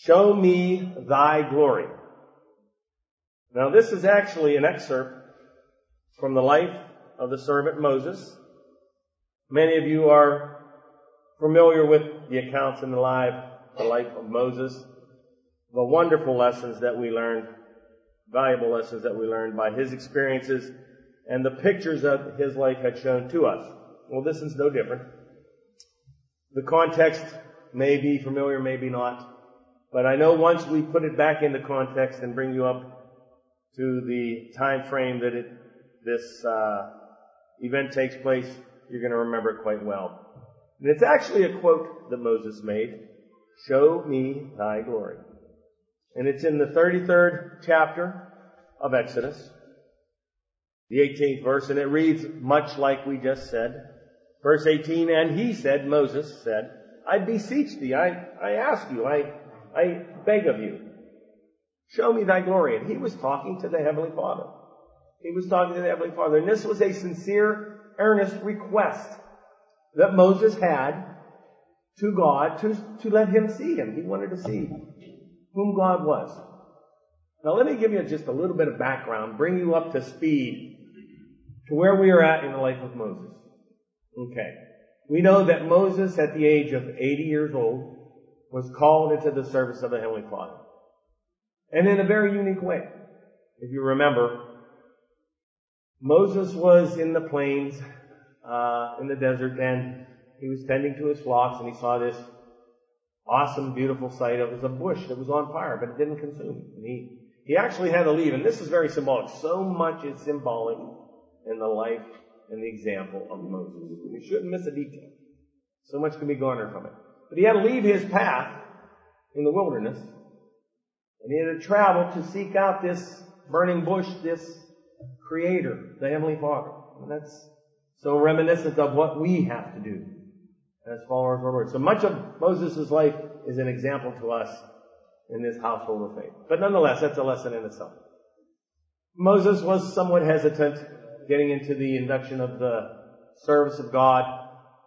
show me thy glory. Now this is actually an excerpt from the life of the servant Moses. Many of you are familiar with the accounts in the life of Moses, the wonderful lessons that we learned, valuable lessons that we learned by his experiences and the pictures that his life had shown to us. Well, this is no different. The context may be familiar, maybe not, but I know once we put it back into context and bring you up to the time frame that this event takes place, you're going to remember it quite well. And it's actually a quote that Moses made, "Show me thy glory." And it's in the 33rd chapter of Exodus, the 18th verse, and it reads much like we just said. Verse 18, "And he said," Moses said, "I beseech thee, I ask you, I beg of you, show me thy glory." And he was talking to the Heavenly Father. He was talking to the Heavenly Father. And this was a sincere, earnest request that Moses had to God to let him see him. He wanted to see whom God was. Now let me give you just a little bit of background, bring you up to speed to where we are at in the life of Moses. Okay. We know that Moses, at the age of 80 years old, was called into the service of the Heavenly Father. And in a very unique way. If you remember, Moses was in the plains, in the desert, and he was tending to his flocks, and he saw this awesome, beautiful sight. It was a bush that was on fire, but it didn't consume him. And he actually had to leave, and this is very symbolic. So much is symbolic in the life and the example of Moses. You shouldn't miss a detail. So much can be garnered from it. But he had to leave his path in the wilderness, and he had to travel to seek out this burning bush, this Creator, the Heavenly Father. And that's so reminiscent of what we have to do as followers of our Lord. So much of Moses' life is an example to us in this household of faith. But nonetheless, that's a lesson in itself. Moses was somewhat hesitant getting into the induction of the service of God.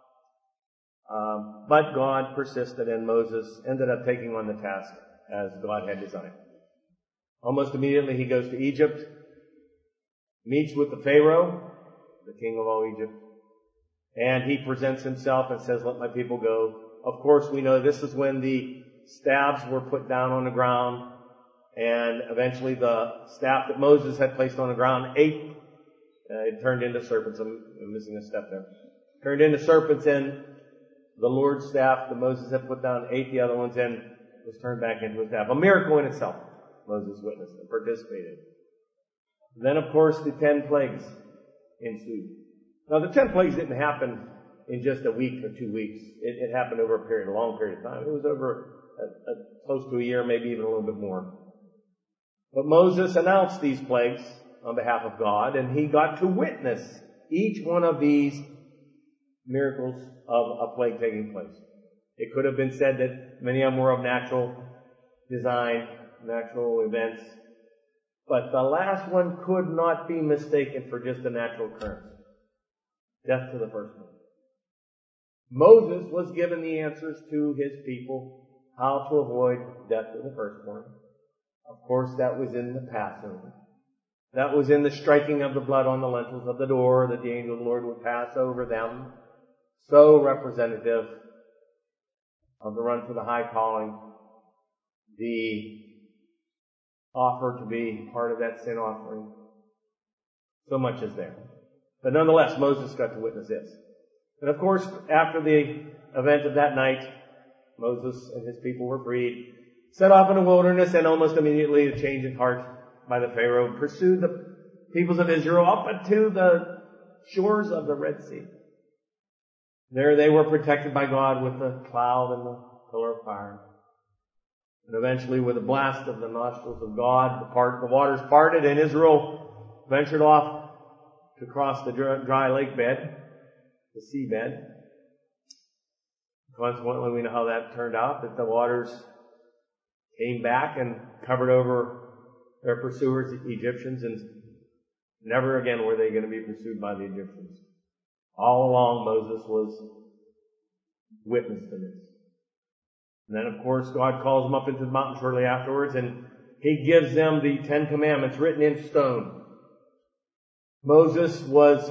But God persisted, and Moses ended up taking on the task as God had designed. Almost immediately he goes to Egypt, meets with the Pharaoh, the king of all Egypt, and he presents himself and says, "Let my people go." Of course, we know this is when the staffs were put down on the ground, and eventually the staff that Moses had placed on the ground ate. It turned into serpents. I'm missing a step there. Turned into serpents, and the Lord's staff that Moses had put down ate the other ones and was turned back into a staff. A miracle in itself. Moses witnessed and participated. Then, of course, the 10 plagues ensued. Now, the 10 plagues didn't happen in just a week or 2 weeks. It happened over a long period of time. It was over close to a year, maybe even a little bit more. But Moses announced these plagues on behalf of God, and he got to witness each one of these miracles of a plague taking place. It could have been said that many of them were of natural design, natural events, but the last one could not be mistaken for just a natural occurrence. Death to the firstborn. Moses was given the answers to his people how to avoid death to the firstborn. Of course, that was in the Passover. That was in the striking of the blood on the lintels of the door, that the angel of the Lord would pass over them. So representative of the run for the high calling, the offer to be part of that sin offering. So much is there. But nonetheless, Moses got to witness this. And of course, after the event of that night, Moses and his people were freed, set off in the wilderness, and almost immediately a change in heart by the Pharaoh pursued the peoples of Israel up into the shores of the Red Sea. There they were protected by God with the cloud and the pillar of fire. And eventually, with a blast of the nostrils of God, the waters parted, and Israel ventured off to cross the dry lake bed, the seabed. Consequently, we know how that turned out, that the waters came back and covered over their pursuers, the Egyptians, and never again were they going to be pursued by the Egyptians. All along, Moses was witness to this. And then, of course, God calls them up into the mountain shortly afterwards, and He gives them the 10 Commandments written in stone. Moses was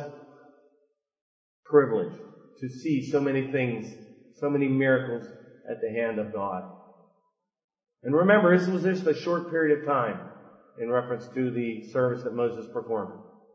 privileged to see so many things, so many miracles at the hand of God. And remember, this was just a short period of time in reference to the service that Moses performed.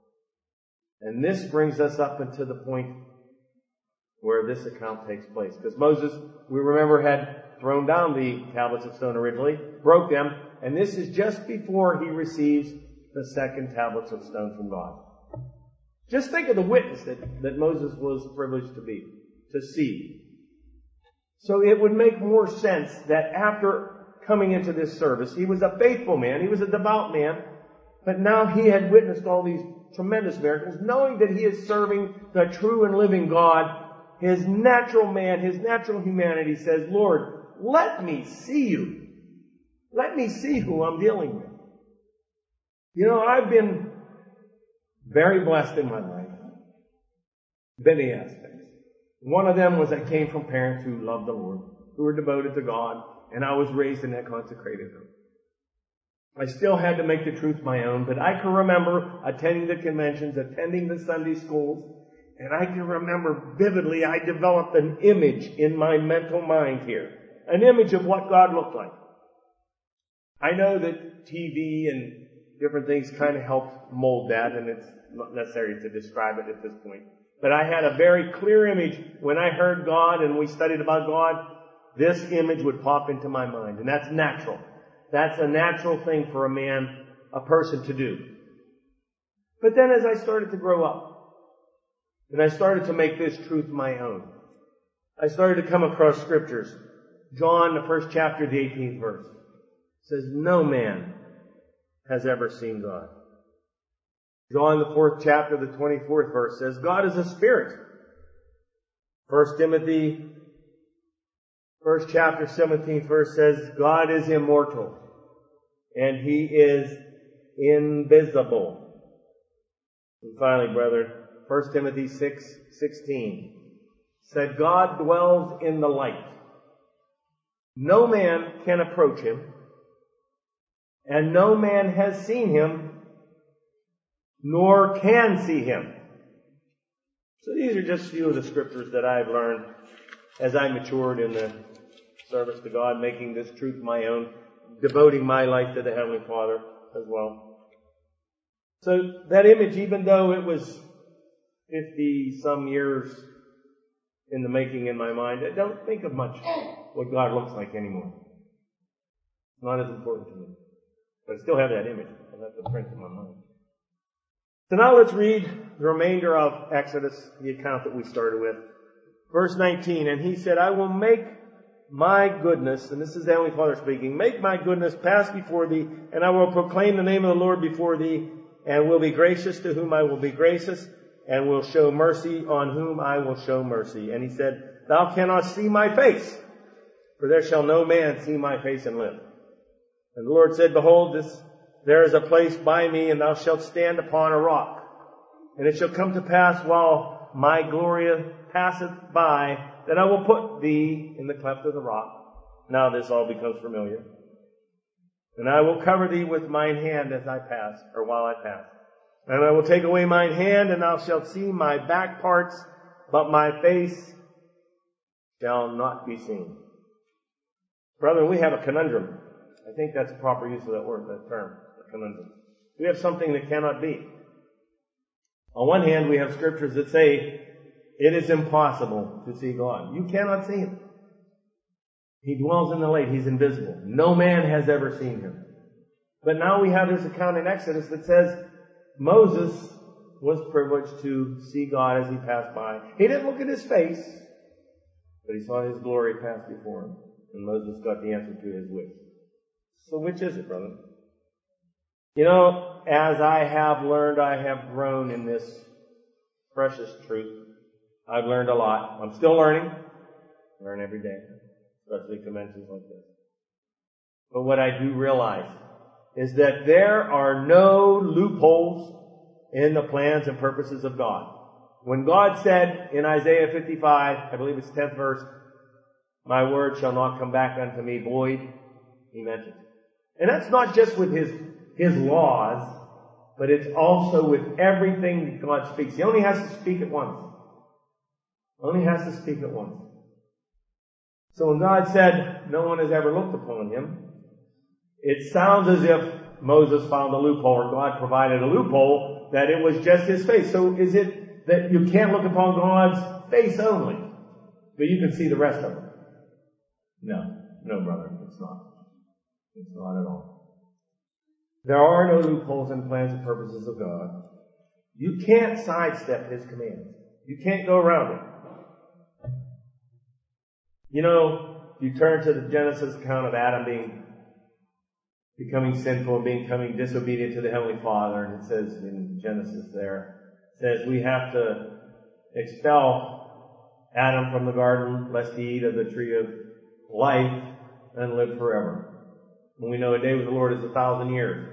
And this brings us up into the point where this account takes place. Because Moses, we remember, had thrown down the tablets of stone originally, broke them, and this is just before he receives the second tablets of stone from God. Just think of the witness that Moses was privileged to see. So it would make more sense that after coming into this service, he was a faithful man, he was a devout man, but now he had witnessed all these tremendous miracles, knowing that he is serving the true and living God. His natural man, his natural humanity says, Lord, let me see you. Let me see who I'm dealing with. You know, I've been very blessed in my life. Many aspects. One of them was I came from parents who loved the Lord, who were devoted to God, and I was raised in that consecrated home. I still had to make the truth my own, but I can remember attending the conventions, attending the Sunday schools, and I can remember vividly I developed an image in my mental mind here. An image of what God looked like. I know that TV and different things kind of helped mold that, and it's not necessary to describe it at this point. But I had a very clear image. When I heard God and we studied about God, this image would pop into my mind. And that's natural. That's a natural thing for a person to do. But then as I started to grow up, and I started to make this truth my own, I started to come across scriptures. John, the first chapter, the 18th verse, says, no man has ever seen God. John, the 4th chapter, the 24th verse says, God is a spirit. 1 Timothy, 1st chapter, 17th verse says, God is immortal, and He is invisible. And finally, brethren, 1 Timothy 6:16 said, God dwells in the light. No man can approach Him, and no man has seen Him, nor can see Him. So these are just a few of the scriptures that I've learned as I matured in the service to God, making this truth my own, devoting my life to the Heavenly Father as well. So that image, even though it was 50 some years in the making in my mind, I don't think of much what God looks like anymore. It's not as important to me. But I still have that image. I have the print in my mind. So now let's read the remainder of Exodus, the account that we started with. Verse 19, and he said, I will make my goodness, and this is the Heavenly Father speaking, make my goodness pass before thee, and I will proclaim the name of the Lord before thee, and will be gracious to whom I will be gracious, and will show mercy on whom I will show mercy. And he said, thou cannot see my face, for there shall no man see my face and live. And the Lord said, behold, there is a place by me, and thou shalt stand upon a rock. And it shall come to pass while my glory passeth by, that I will put thee in the cleft of the rock. Now this all becomes familiar. And I will cover thee with mine hand as I pass, or while I pass. And I will take away mine hand, and thou shalt see my back parts, but my face shall not be seen. Brethren, we have a conundrum. I think that's the proper use of that word, that term, a conundrum. We have something that cannot be. On one hand, we have scriptures that say it is impossible to see God. You cannot see Him. He dwells in the light. He's invisible. No man has ever seen Him. But now we have this account in Exodus that says Moses was privileged to see God as he passed by. He didn't look at His face, but he saw His glory pass before him. And Moses got the answer to his wish. So which is it, brother? You know, as I have learned, I have grown in this precious truth. I've learned a lot. I'm still learning. I learn every day, especially conventions like this. But what I do realize is that there are no loopholes in the plans and purposes of God. When God said in Isaiah 55, I believe it's 10th verse, My word shall not come back unto me void. He meant it. And that's not just with his laws, but it's also with everything God speaks. He only has to speak at once. Only has to speak at once. So when God said no one has ever looked upon him, it sounds as if Moses found a loophole, or God provided a loophole, that it was just his face. So is it that you can't look upon God's face only, but you can see the rest of it? No, brother, it's not. It's not at all. There are no loopholes in the plans and purposes of God. You can't sidestep his commands. You can't go around it. You know, you turn to the Genesis account of Adam becoming sinful and becoming disobedient to the Heavenly Father, and it says in Genesis there, it says we have to expel Adam from the garden lest he eat of the tree of life and live forever. And we know a day with the Lord is 1,000 years.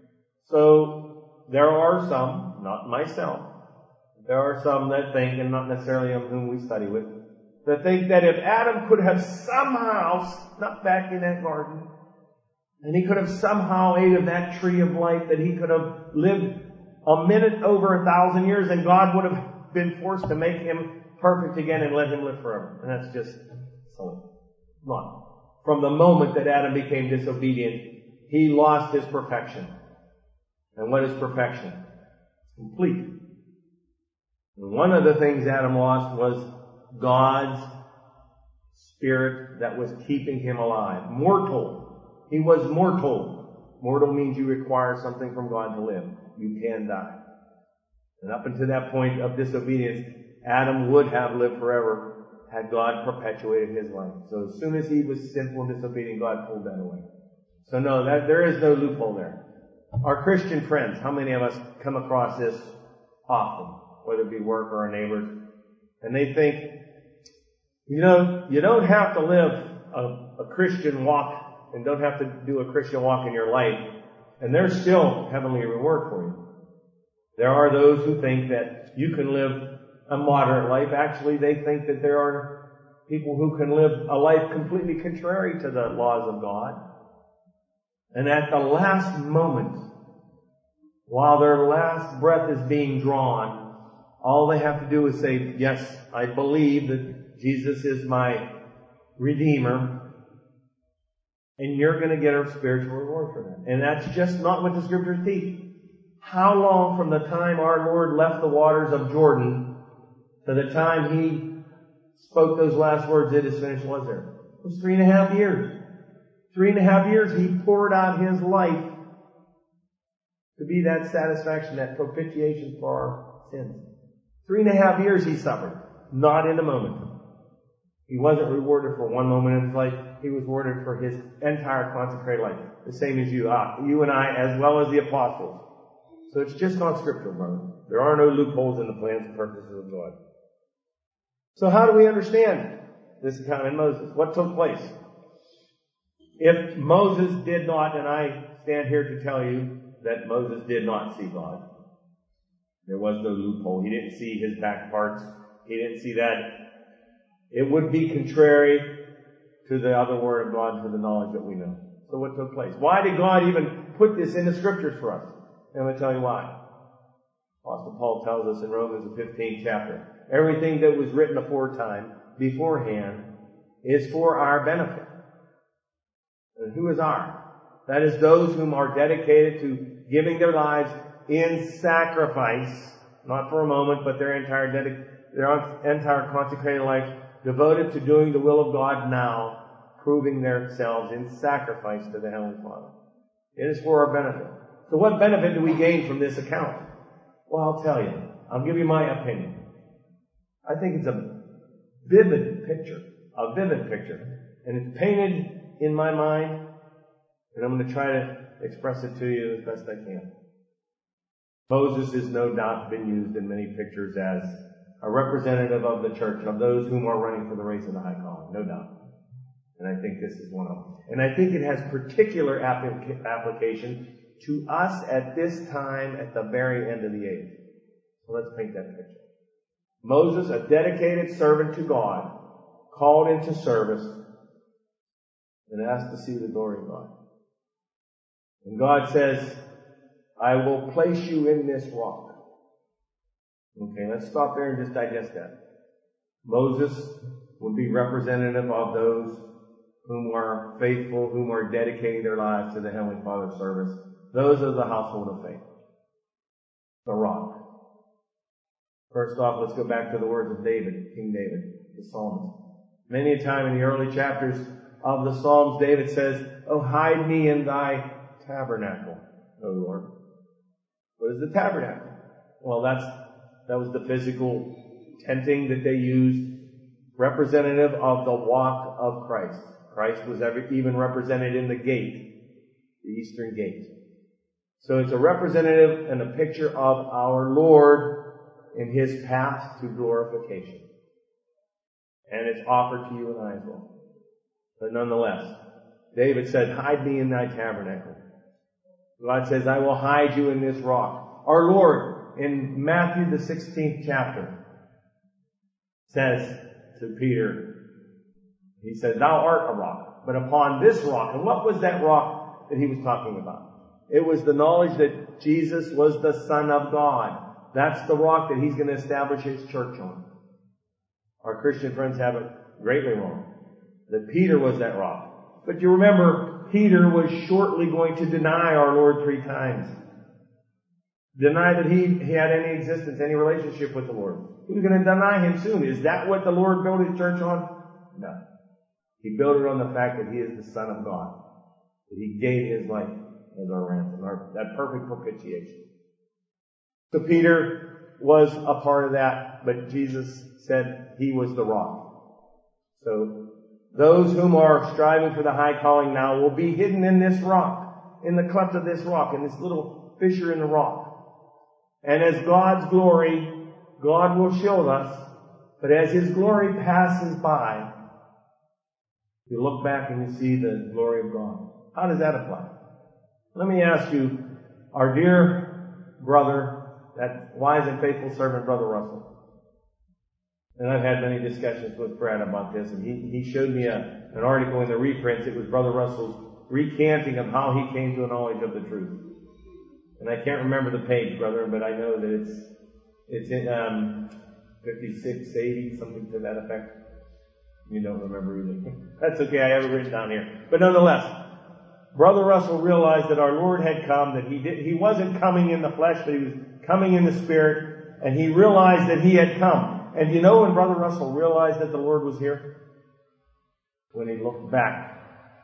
So there are some, not myself, there are some that think, and not necessarily of whom we study with, that think that if Adam could have somehow snuck back in that garden, and he could have somehow ate of that tree of life, that he could have lived a minute over 1,000 years, and God would have been forced to make him perfect again and let him live forever. And that's just silly. Not. From the moment that Adam became disobedient, he lost his perfection. And what is perfection? Complete. And one of the things Adam lost was God's Spirit that was keeping him alive. Mortal. He was mortal. Mortal means you require something from God to live. You can die. And up until that point of disobedience, Adam would have lived forever had God perpetuated his life. So as soon as he was sinful and disobedient, God pulled that away. So no, there is no loophole there. Our Christian friends, how many of us come across this often, whether it be work or our neighbors, and they think, you don't have to live a Christian walk and don't have to do a Christian walk in your life, and there's still heavenly reward for you. There are those who think that you can live a moderate life. Actually, they think that there are people who can live a life completely contrary to the laws of God. And at the last moment, while their last breath is being drawn, all they have to do is say, yes, I believe that Jesus is my Redeemer, and you're going to get a spiritual reward for that. And that's just not what the Scriptures teach. How long from the time our Lord left the waters of Jordan to the time he spoke those last words, it is finished, was there? It was 3.5 years. 3.5 years he poured out his life to be that satisfaction, that propitiation for our sins. 3.5 years he suffered, not in a moment. He wasn't rewarded for one moment in his life. He was rewarded for his entire consecrated life. The same as you and I, as well as the apostles. So it's just not scriptural, brother. There are no loopholes in the plans and purposes of God. So how do we understand this account in Moses? What took place? If Moses did not, and I stand here to tell you that Moses did not see God. There was no loophole. He didn't see his back parts. He didn't see that. It would be contrary to the other word of God, to the knowledge that we know. So what took place? Why did God even put this in the Scriptures for us? And I'm going to tell you why. Apostle Paul tells us in Romans the 15th chapter, everything that was written beforehand, is for our benefit. And who is our? That is those whom are dedicated to giving their lives in sacrifice, not for a moment, but their entire consecrated life, devoted to doing the will of God now, proving themselves in sacrifice to the Heavenly Father. It is for our benefit. So what benefit do we gain from this account? Well, I'll tell you. I'll give you my opinion. I think it's a vivid picture. And it's painted in my mind, and I'm going to try to express it to you as best I can. Moses has no doubt been used in many pictures as a representative of the church, of those whom are running for the race of the high calling, no doubt. And I think this is one of them. And I think it has particular application to us at this time, at the very end of the age. So let's paint that picture. Moses, a dedicated servant to God, called into service and ask to see the glory of God. And God says, I will place you in this rock. Okay, let's stop there and just digest that. Moses would be representative of those whom are faithful, whom are dedicating their lives to the Heavenly Father's service. Those are the household of faith. The rock. First off, let's go back to the words of David, King David, the psalmist. Many a time in the early chapters of the Psalms, David says, "Oh, hide me in thy tabernacle, O Lord." What is the tabernacle? Well, that was the physical tenting that they used, representative of the walk of Christ. Christ was even represented in the gate, the eastern gate. So it's a representative and a picture of our Lord in His path to glorification. And it's offered to you and I as well. But nonetheless, David said, hide me in thy tabernacle. God says, I will hide you in this rock. Our Lord, in Matthew the 16th chapter, says to Peter, He said, thou art a rock, but upon this rock. And what was that rock that He was talking about? It was the knowledge that Jesus was the Son of God. That's the rock that He's going to establish His church on. Our Christian friends have it greatly wrong. That Peter was that rock. But you remember, Peter was shortly going to deny our Lord 3 times. Deny that he had any existence, any relationship with the Lord. He was going to deny Him soon. Is that what the Lord built His church on? No. He built it on the fact that He is the Son of God. That He gave His life as our ransom, that perfect propitiation. So Peter was a part of that, but Jesus said He was the rock. So those whom are striving for the high calling now will be hidden in this rock, in the cleft of this rock, in this little fissure in the rock. And as God's glory, God will shield us, but as His glory passes by, you look back and you see the glory of God. How does that apply? Let me ask you, our dear brother, that wise and faithful servant, Brother Russell. And I've had many discussions with Brad about this, and he showed me an article in the reprints. It was Brother Russell's recanting of how he came to a knowledge of the truth. And I can't remember the page, brother, but I know that it's in 5680, something to that effect. You don't remember either. That's okay, I have it written down here. But nonetheless, Brother Russell realized that our Lord had come, that he wasn't coming in the flesh, but He was coming in the Spirit, and he realized that He had come. And you know when Brother Russell realized that the Lord was here? When he looked back.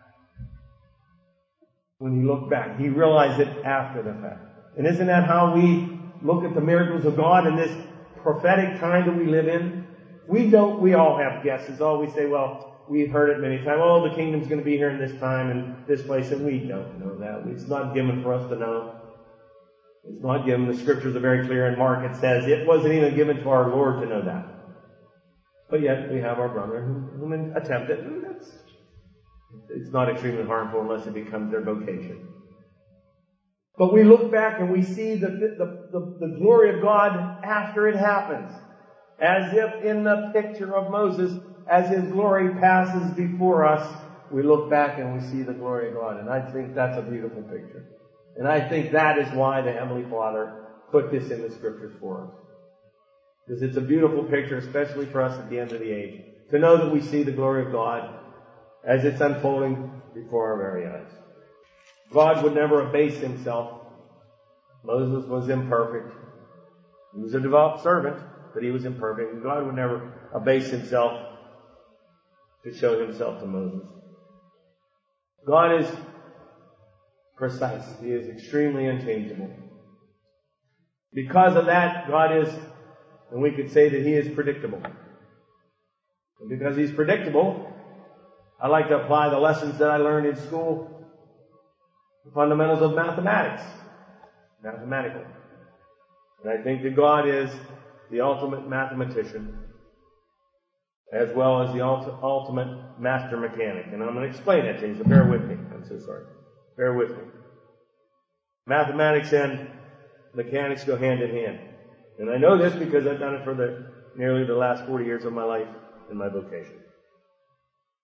When he looked back. He realized it after the fact. And isn't that how we look at the miracles of God in this prophetic time that we live in? We all have guesses. We say, well, we've heard it many times. Oh, the kingdom's going to be here in this time and this place, and we don't know that. It's not given for us to know. It's not given. The scriptures are very clear. In Mark it says it wasn't even given to our Lord to know that. But yet we have our brother who attempt it. And it's not extremely harmful unless it becomes their vocation. But we look back and we see the glory of God after it happens. As if in the picture of Moses, as his glory passes before us, we look back and we see the glory of God. And I think that's a beautiful picture. And I think that is why the Heavenly Father put this in the Scriptures for us. Because it's a beautiful picture, especially for us at the end of the age, to know that we see the glory of God as it's unfolding before our very eyes. God would never abase Himself. Moses was imperfect. He was a devout servant, but he was imperfect. And God would never abase Himself to show Himself to Moses. God is precise. He is extremely unchangeable. Because of that, God is, and we could say that He is predictable. And because He's predictable, I like to apply the lessons that I learned in school, the fundamentals of mathematics. Mathematical. And I think that God is the ultimate mathematician, as well as the ultimate master mechanic. And I'm going to explain that to you, so bear with me. I'm so sorry. Bear with me. Mathematics and mechanics go hand in hand. And I know this because I've done it for nearly the last 40 years of my life in my vocation.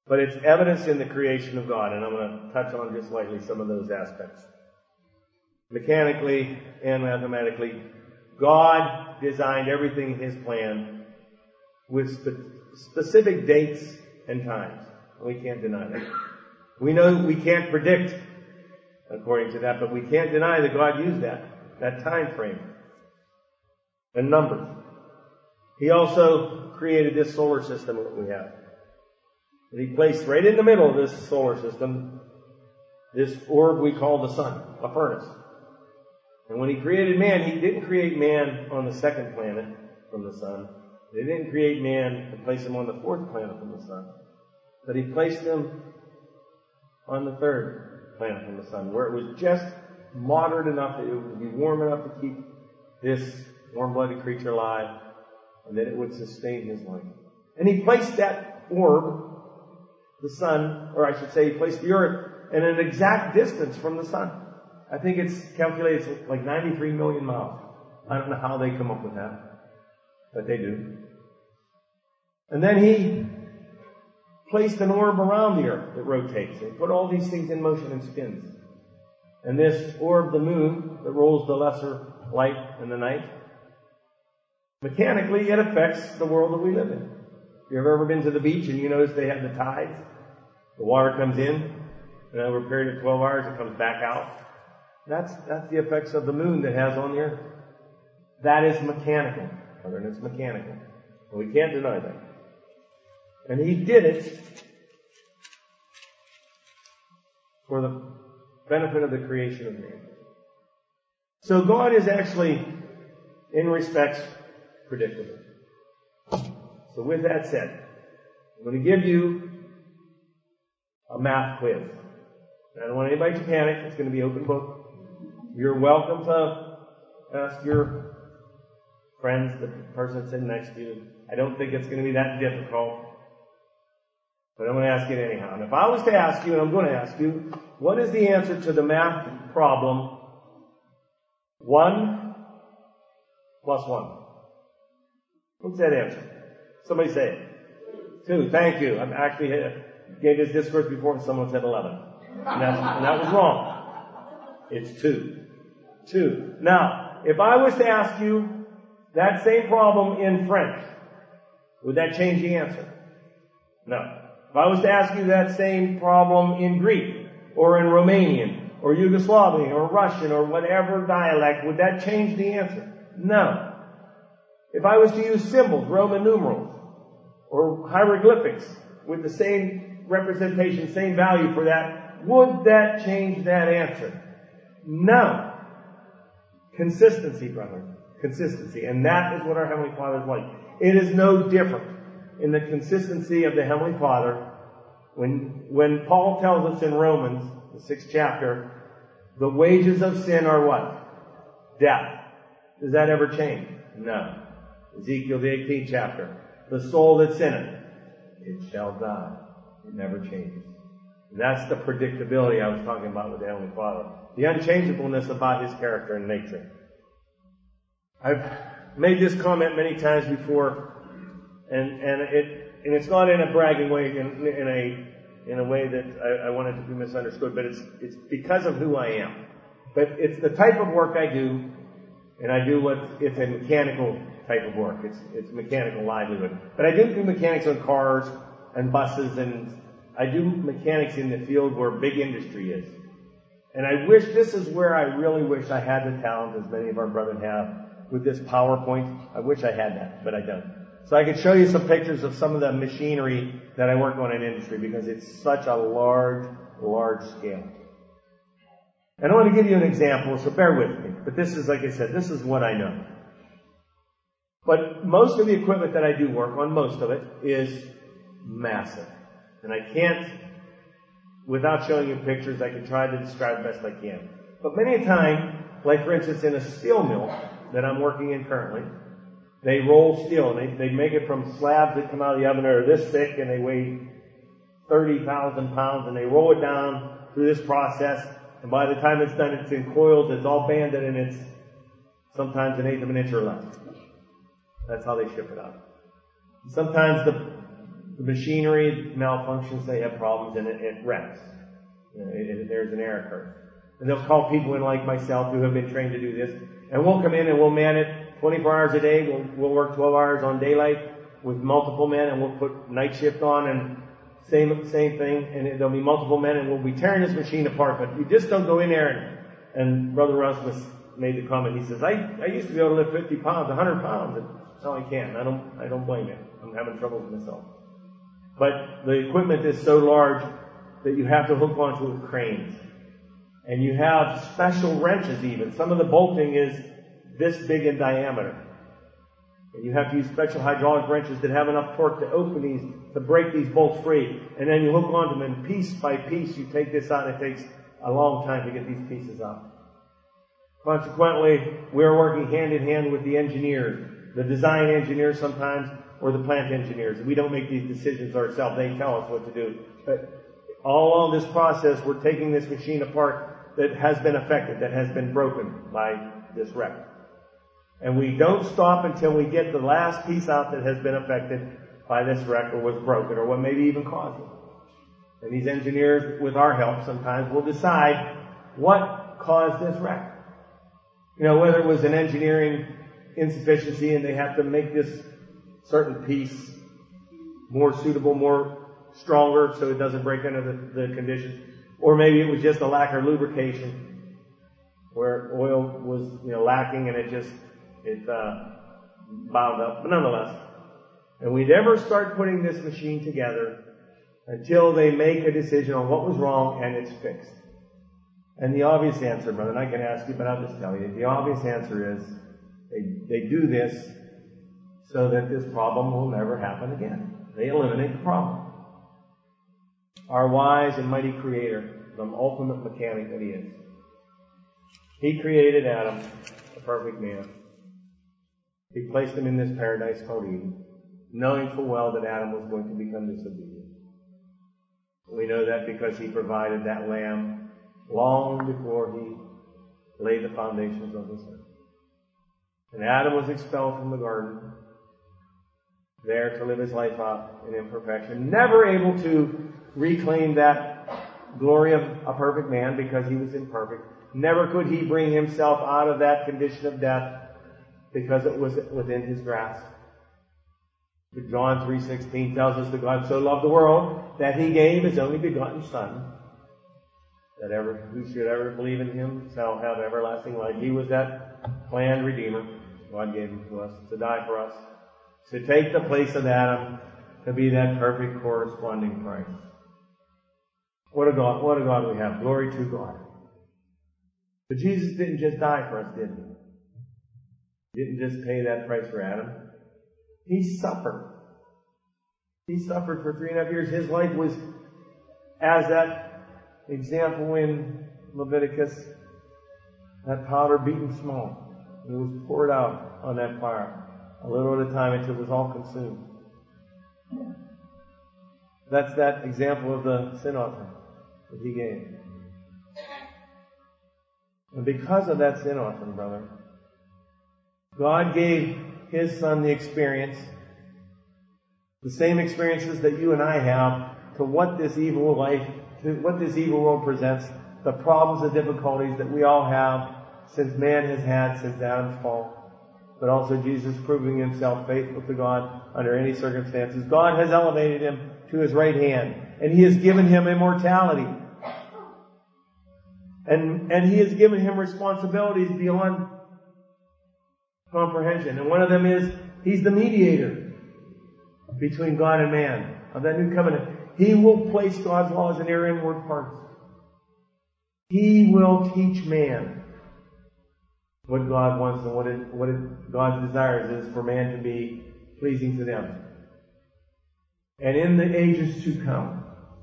But it's evidence in the creation of God, and I'm going to touch on just lightly some of those aspects. Mechanically and mathematically, God designed everything in His plan with specific dates and times. We can't deny that. We know we can't predict according to that, but we can't deny that God used that time frame and numbers. He also created this solar system that we have. And He placed right in the middle of this solar system this orb we call the sun, a furnace. And when He created man, He didn't create man on the second planet from the sun. He didn't create man and place him on the fourth planet from the sun. But He placed him on the third planet from the sun, where it was just moderate enough that it would be warm enough to keep this warm-blooded creature alive, and that it would sustain his life. And He placed that orb, the sun, or I should say, He placed the earth in an exact distance from the sun. I think it's calculated like 93 million miles. I don't know how they come up with that, but they do. And then He placed an orb around the earth that rotates and put all these things in motion and spins. And this orb, the moon, that rolls the lesser light in the night, mechanically it affects the world that we live in. If you've ever been to the beach and you notice they have the tides, the water comes in, and over a period of 12 hours it comes back out. That's the effects of the moon that has on the earth. That is mechanical. And it's mechanical. And we can't deny that. And He did it for the benefit of the creation of man. So God is actually, in respects, predictable. So with that said, I'm going to give you a math quiz. I don't want anybody to panic. It's going to be open book. You're welcome to ask your friends, the person sitting next to you. I don't think it's going to be that difficult. But I'm going to ask it anyhow. And if I was to ask you, and I'm going to ask you, what is the answer to the math problem 1 plus 1? What's that answer? Somebody say it. 2. Thank you. I actually gave this discourse before and someone said 11. And that was wrong. It's 2. 2. Now, if I was to ask you that same problem in French, would that change the answer? No. If I was to ask you that same problem in Greek, or in Romanian, or Yugoslavian, or Russian, or whatever dialect, would that change the answer? No. If I was to use symbols, Roman numerals, or hieroglyphics, with the same representation, same value for that, would that change that answer? No. Consistency, brother. Consistency. And that is what our Heavenly Father is like. It is no different in the consistency of the Heavenly Father. When Paul tells us in Romans, the 6th chapter, the wages of sin are what? Death. Does that ever change? No. Ezekiel, the 18th chapter, the soul that sinneth, it shall die. It never changes. And that's the predictability I was talking about with the Heavenly Father. The unchangeableness about His character and nature. I've made this comment many times before, and it's not in a bragging way, in a way that I want it to be misunderstood, but it's because of who I am. But it's the type of work I do, and I do it's a mechanical type of work. It's mechanical livelihood. But I do mechanics on cars and buses, and I do mechanics in the field where big industry is. And this is where I really wish I had the talent, as many of our brethren have, with this PowerPoint. I wish I had that, but I don't. So I could show you some pictures of some of the machinery that I work on in industry, because it's such a large scale. And I want to give you an example, so bear with me. But this is, like I said, this is what I know. But most of the equipment that I do work on, most of it, is massive. And I can't, without showing you pictures, I can try to describe best I can. But many a time, like for instance in a steel mill that I'm working in currently, they roll steel, and they make it from slabs that come out of the oven that are this thick, and they weigh 30,000 pounds, and they roll it down through this process, and by the time it's done, it's in coils, it's all banded, and it's sometimes 1/8 of an inch or less. That's how they ship it out. Sometimes the machinery malfunctions, they have problems, and it wrecks. There's an error curve. And they'll call people in like myself who have been trained to do this, and we'll come in and we'll man it 24 hours a day. We'll work 12 hours on daylight with multiple men, and we'll put night shift on, and same thing, and there'll be multiple men, and we'll be tearing this machine apart. But you just don't go in there and Brother Rasmus made the comment. He says, I used to be able to lift 50 pounds, 100 pounds, and now I can't. I don't blame him. I'm having trouble with myself. But the equipment is so large that you have to hook onto it with cranes. And you have special wrenches even. Some of the bolting is this big in diameter. And you have to use special hydraulic wrenches that have enough torque to open these, to break these bolts free. And then you hook onto them, and piece by piece you take this out, and it takes a long time to get these pieces out. Consequently, we're working hand in hand with the engineers, the design engineers sometimes, or the plant engineers. We don't make these decisions ourselves. They tell us what to do. But all along this process, we're taking this machine apart that has been affected, that has been broken by this wreck. And we don't stop until we get the last piece out that has been affected by this wreck, or was broken, or what maybe even caused it. And these engineers, with our help sometimes, will decide what caused this wreck. Whether it was an engineering insufficiency and they have to make this certain piece more suitable, more stronger, so it doesn't break under the conditions. Or maybe it was just a lack of lubrication, where oil was, lacking, and it bound up. But nonetheless, and we never start putting this machine together until they make a decision on what was wrong and it's fixed. And the obvious answer, brother, and I can ask you, but I'll just tell you, the obvious answer is they do this so that this problem will never happen again. They eliminate the problem. Our wise and mighty Creator, the ultimate mechanic that He is, He created Adam, a perfect man. He placed him in this paradise called Eden, knowing full well that Adam was going to become disobedient. We know that because He provided that lamb long before He laid the foundations of this earth. And Adam was expelled from the garden, there to live his life out in imperfection, never able to reclaim that glory of a perfect man because he was imperfect. Never could he bring himself out of that condition of death because it was within his grasp. But John 3:16 tells us that God so loved the world that He gave His only begotten Son, that who should ever believe in Him shall have everlasting life. He was that planned Redeemer. God gave Him to us to die for us, to take the place of Adam, to be that perfect corresponding Christ. What a God we have. Glory to God. But Jesus didn't just die for us, did He? He didn't just pay that price for Adam. He suffered. He suffered for 3.5 years. His life was as that example in Leviticus, that powder beaten small. It was poured out on that fire, a little at a time until it was all consumed. That's that example of the sin offering that He gave. And because of that sin offering, brother, God gave His Son the experience, the same experiences that you and I have, to what this evil life, to what this evil world presents, the problems and difficulties that we all have since man has had since Adam's fall. But also Jesus proving Himself faithful to God under any circumstances. God has elevated Him to His right hand, and He has given Him immortality. And He has given Him responsibilities beyond comprehension. And one of them is, He's the mediator between God and man of that new covenant. He will place God's laws in their inward parts. He will teach man what God wants and what God's desires is for man to be pleasing to them. And in the ages to come,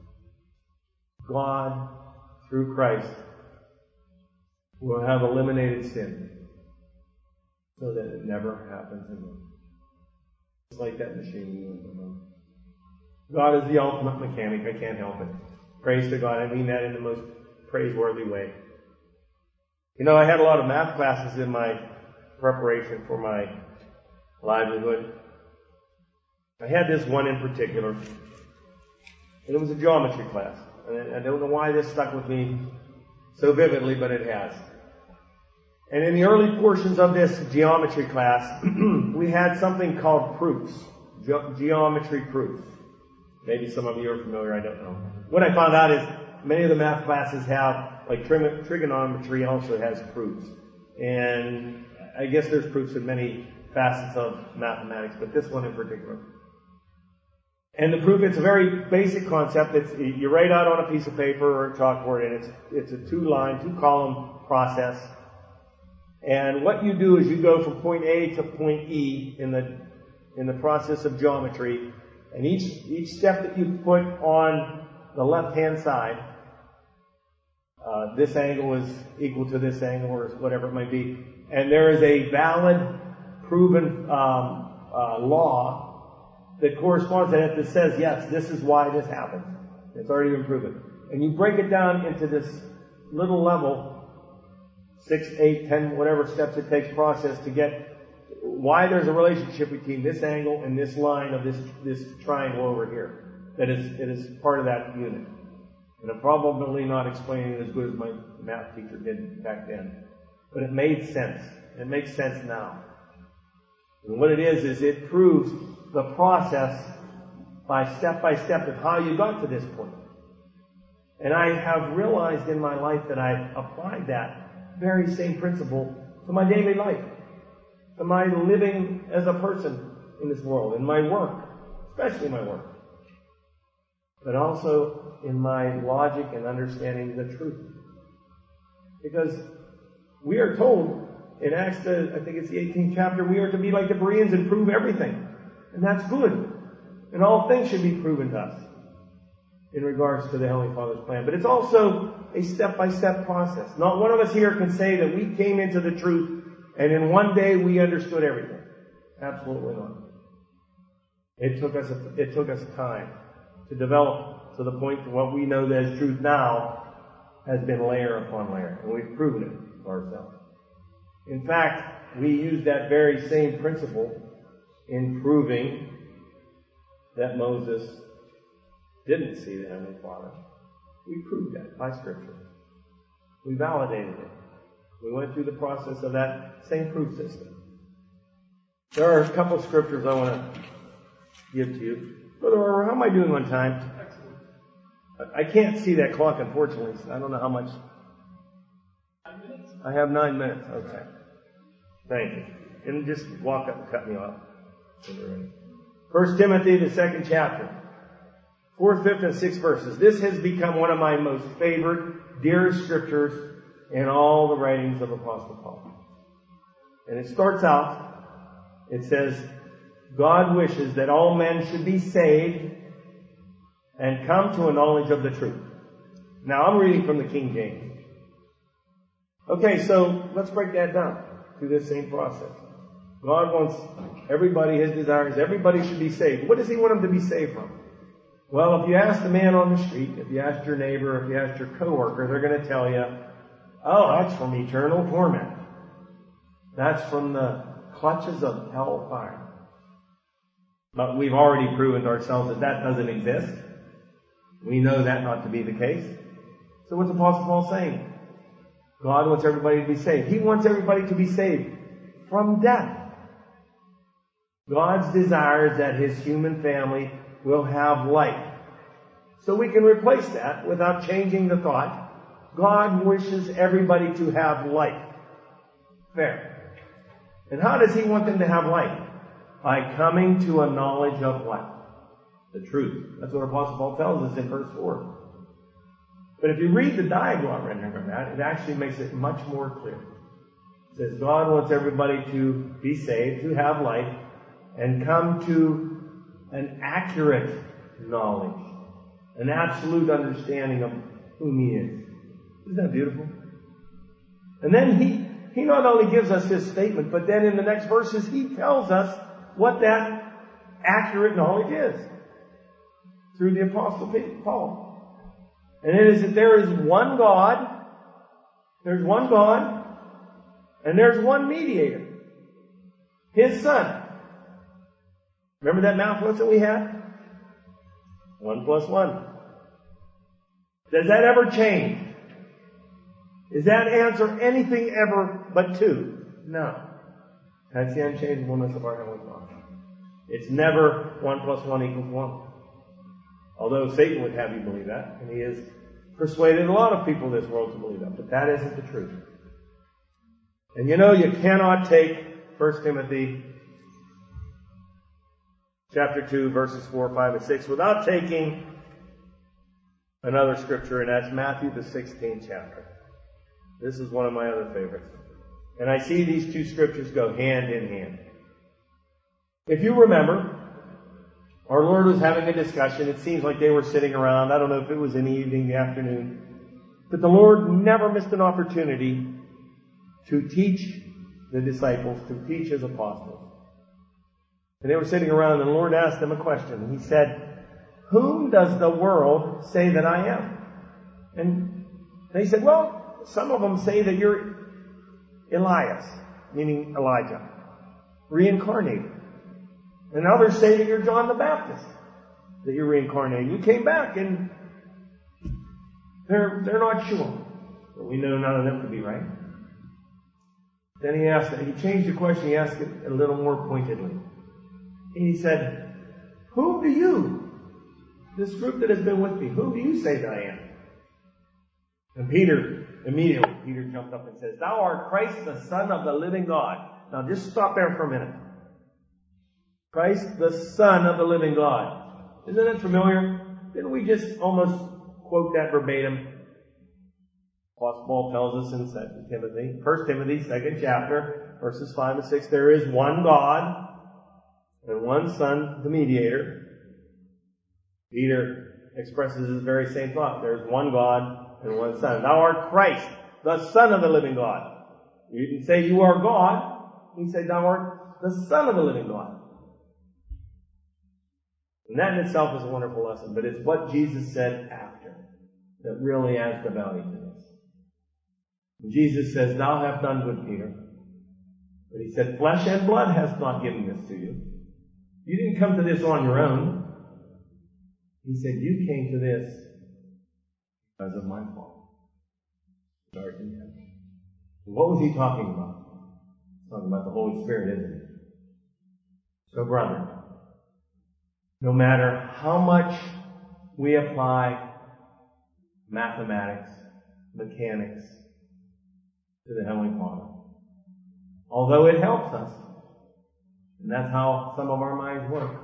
God, through Christ, will have eliminated sin so that it never happens again. It's like that machine. God is the ultimate mechanic. I can't help it. Praise to God. I mean that in the most praiseworthy way. I had a lot of math classes in my preparation for my livelihood. I had this one in particular, and it was a geometry class. And I don't know why this stuck with me so vividly, but it has. And in the early portions of this geometry class, we had something called proofs, geometry proofs. Maybe some of you are familiar, I don't know. What I found out is many of the math classes have, like trigonometry also has proofs. And I guess there's proofs in many facets of mathematics, but this one in particular. And the proof, it's a very basic concept. You write out on a piece of paper or a chalkboard, and it's a two-column process. And what you do is you go from point A to point E in the process of geometry, and each step that you put on the left-hand side, this angle is equal to this angle, or whatever it might be, and there is a valid, proven law that corresponds to it that says, yes, this is why this happens. It's already been proven. And you break it down into this little level, 6, 8, 10, whatever steps it takes process to get why there's a relationship between this angle and this line of this triangle over here. That is part of that unit. And I'm probably not explaining it as good as my math teacher did back then. But it made sense. It makes sense now. And what it is it proves the process by step of how you got to this point. And I have realized in my life that I've applied that very same principle to my daily life, to my living as a person in this world, in my work, especially my work, but also in my logic and understanding the truth. Because we are told in Acts, I think it's the 18th chapter, we are to be like the Bereans and prove everything. And that's good. And all things should be proven to us in regards to the Heavenly Father's plan. But it's also a step-by-step process. Not one of us here can say that we came into the truth and in one day we understood everything. Absolutely not. It took us time to develop to the point that what we know that is truth now has been layer upon layer. And we've proven it for ourselves. In fact, we use that very same principle in proving that Moses didn't see the Heavenly Father. We proved that by Scripture. We validated it. We went through the process of that same proof system. There are a couple of scriptures I want to give to you. Brother Orr, how am I doing on time? Excellent. I can't see that clock, unfortunately. So I don't know how much. 9 minutes? I have 9 minutes. Okay. Thank you. And just walk up and cut me off. 1 Timothy, the 2nd chapter. 4th, 5th, and 6th verses. This has become one of my most favorite, dearest scriptures in all the writings of Apostle Paul. And it starts out, it says, God wishes that all men should be saved and come to a knowledge of the truth. Now, I'm reading from the King James. Okay, so let's break that down through this same process. God wants everybody, His desire is everybody should be saved. What does He want them to be saved from? Well, if you ask the man on the street, if you ask your neighbor, if you ask your coworker, they're going to tell you, oh, that's from eternal torment. That's from the clutches of hellfire. But we've already proven to ourselves that that doesn't exist. We know that not to be the case. So what's Apostle Paul saying? God wants everybody to be saved. He wants everybody to be saved from death. God's desire is that His human family will have life. So we can replace that without changing the thought. God wishes everybody to have life. Fair. And how does He want them to have life? By coming to a knowledge of what? The truth. That's what Apostle Paul tells us in verse 4. But if you read the diagram rendering of that, it actually makes it much more clear. It says God wants everybody to be saved, to have life, and come to an accurate knowledge, an absolute understanding of whom He is. Isn't that beautiful? And then He not only gives us His statement, but then in the next verses He tells us what that accurate knowledge is through the Apostle Paul. And it is that there is one God, there's one God, and there's one mediator, His Son. Remember that math lesson we had? 1 plus 1. Does that ever change? Does that answer anything ever but 2? No. That's the unchangeableness of our Heavenly Father. It's never 1 plus 1 equals 1. Although Satan would have you believe that, and he has persuaded a lot of people in this world to believe that, but that isn't the truth. And you know, you cannot take 1 Timothy chapter 2, verses 4, 5, and 6 without taking another scripture, and that's Matthew the 16th chapter. This is one of my other favorites. And I see these two scriptures go hand in hand. If you remember, our Lord was having a discussion. It seems like they were sitting around. I don't know if it was in the evening, the afternoon. But the Lord never missed an opportunity to teach the disciples, to teach His apostles. And they were sitting around, and the Lord asked them a question. And He said, "Whom does the world say that I am?" And they said, "Well, some of them say that you're Elias," meaning Elijah, reincarnated. And others say that you're John the Baptist, that you're reincarnated. You came back, and they're not sure. But we know none of them could be right. Then he changed the question. He asked it a little more pointedly. And he said, "Whom do you, this group that has been with me, whom do you say that I am?" And Peter jumped up and says, "Thou art Christ, the Son of the living God." Now just stop there for a minute. Christ, the Son of the living God. Isn't it familiar? Didn't we just almost quote that verbatim? Apostle Paul tells us in 2 Timothy, 1 Timothy, 2nd chapter, verses 5 and 6, there is one God and one Son, the mediator. Peter expresses his very same thought. There's one God and one Son. Thou art Christ, the Son of the living God. You didn't say you are God. He said thou art the Son of the living God. And that in itself is a wonderful lesson, but it's what Jesus said after that really adds the value to this. And Jesus says, "Thou hast done good, Peter." But He said, "Flesh and blood has not given this to you. You didn't come to this on your own." He said, "You came to this because of my Father, who art in heaven." What was He talking about? He's talking about the Holy Spirit, isn't He? So, brother, no matter how much we apply mathematics, mechanics to the Heavenly Father, although it helps us, and that's how some of our minds work,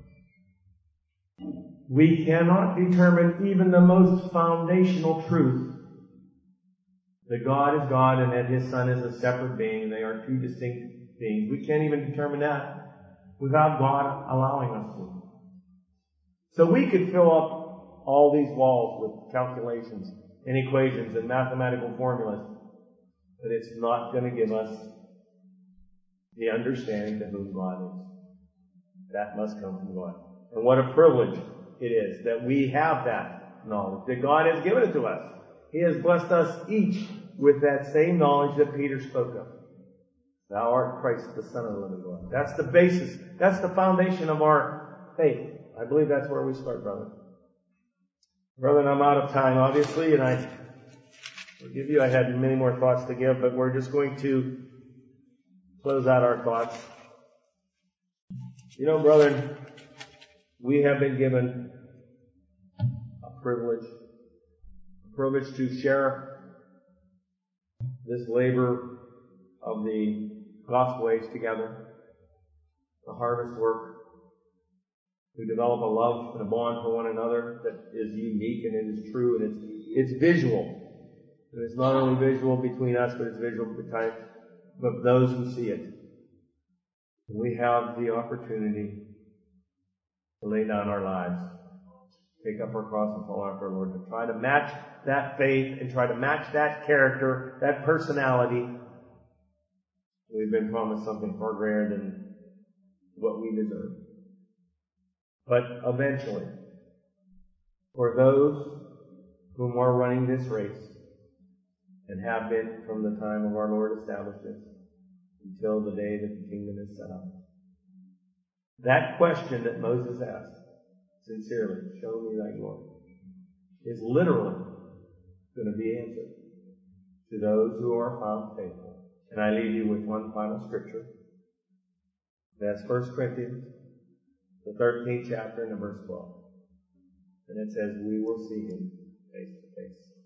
we cannot determine even the most foundational truth that God is God and that His Son is a separate being. They are two distinct beings. We can't even determine that without God allowing us to. So we could fill up all these walls with calculations and equations and mathematical formulas, but it's not going to give us the understanding to whom God is. That must come from God. And what a privilege it is that we have that knowledge, that God has given it to us. He has blessed us each with that same knowledge that Peter spoke of. Thou art Christ, the Son of the living God. That's the basis. That's the foundation of our faith. I believe that's where we start, brother. Brother, I'm out of time, obviously, and I forgive you. I had many more thoughts to give, but we're just going to close out our thoughts. You know, brethren, we have been given a privilege to share this labor of the gospel age together, the harvest work. We develop a love and a bond for one another that is unique and it is true and it's visual. And it's not only visual between us, but it's visual between those who see it. And we have the opportunity to lay down our lives, take up our cross and follow after our Lord, to try to match that faith and try to match that character, that personality. We've been promised something far greater than what we deserve. But eventually, for those whom are running this race and have been from the time of our Lord established it until the day that the kingdom is set up, That question that Moses asked, sincerely, show me thy glory, is literally going to be answered to those who are found faithful. And I leave you with one final scripture. That's 1 Corinthians, the 13th chapter, and verse 12. And it says, we will see him face to face.